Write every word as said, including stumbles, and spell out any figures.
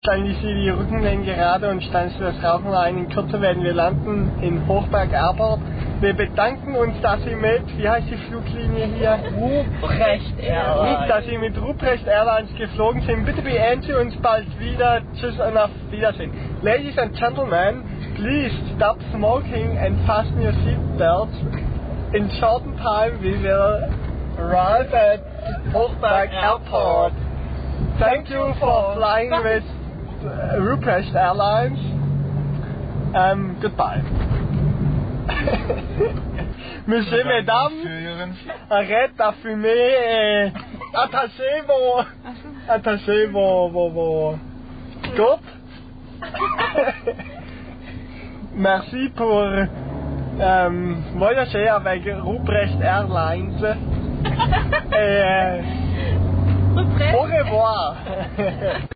Stellen Sie die Rückenlehne gerade und stellen Sie das Rauchen ein. In Kürze werden wir landen in Hochberg Airport. Wir bedanken uns, dass Sie mit, wie heißt die Fluglinie hier? Ruprecht Airlines. Dass Sie mit Ruprecht Airlines geflogen sind. Bitte beehren Sie uns bald wieder. Tschüss und auf Wiedersehen. Ladies and gentlemen, please stop smoking and fasten your seatbelts. In short time we will arrive at Hochberg Airport. Thank you for flying with uh, Ruprecht Airlines. Um, goodbye. Monsieur, mesdames, arrête à fumer et attachez vos... Attachez vos... vos, vos scopes. Merci pour um, voyager avec Ruprecht Airlines. Et... Uh, au revoir.